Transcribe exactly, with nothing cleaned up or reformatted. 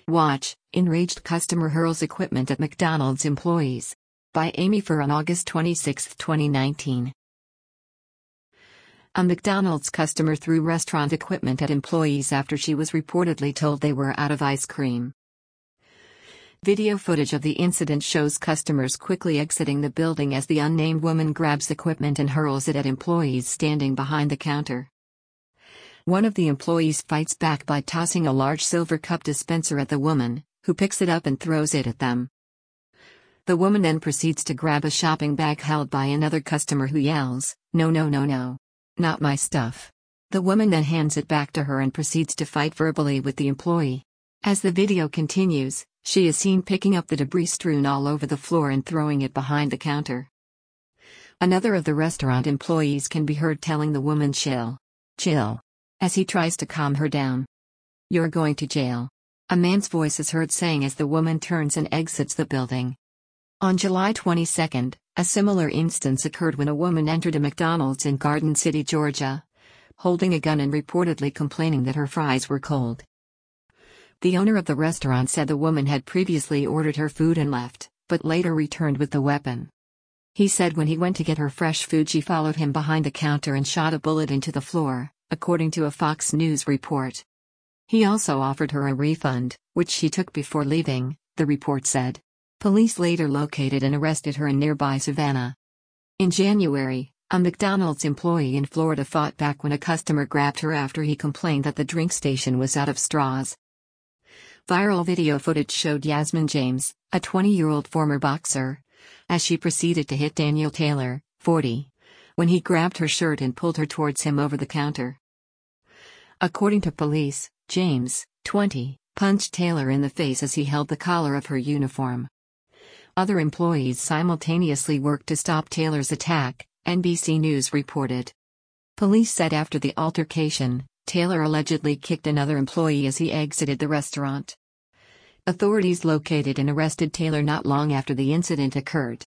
Watch, enraged customer hurls equipment at McDonald's employees. By Amy Fur on August twenty-sixth, twenty nineteen. A McDonald's customer threw restaurant equipment at employees after she was reportedly told they were out of ice cream. Video footage of the incident shows customers quickly exiting the building as the unnamed woman grabs equipment and hurls it at employees standing behind the counter. One of the employees fights back by tossing a large silver cup dispenser at the woman, who picks it up and throws it at them. The woman then proceeds to grab a shopping bag held by another customer who yells, "No, no, no, no. Not my stuff." The woman then hands it back to her and proceeds to fight verbally with the employee. As the video continues, she is seen picking up the debris strewn all over the floor and throwing it behind the counter. Another of the restaurant employees can be heard telling the woman chill, chill, as he tries to calm her down. "You're going to jail," a man's voice is heard saying as the woman turns and exits the building. On July twenty-second, a similar instance occurred when a woman entered a McDonald's in Garden City, Georgia, holding a gun and reportedly complaining that her fries were cold. The owner of the restaurant said the woman had previously ordered her food and left, but later returned with the weapon. He said when he went to get her fresh food she followed him behind the counter and shot a bullet into the floor, according to a Fox News report. He also offered her a refund, which she took before leaving, the report said. Police later located and arrested her in nearby Savannah. In January, a McDonald's employee in Florida fought back when a customer grabbed her after he complained that the drink station was out of straws. Viral video footage showed Yasmin James, a twenty-year-old former boxer, as she proceeded to hit Daniel Taylor, forty, when he grabbed her shirt and pulled her towards him over the counter. According to police, James, twenty, punched Taylor in the face as he held the collar of her uniform. Other employees simultaneously worked to stop Taylor's attack, N B C News reported. Police said after the altercation, Taylor allegedly kicked another employee as he exited the restaurant. Authorities located and arrested Taylor not long after the incident occurred.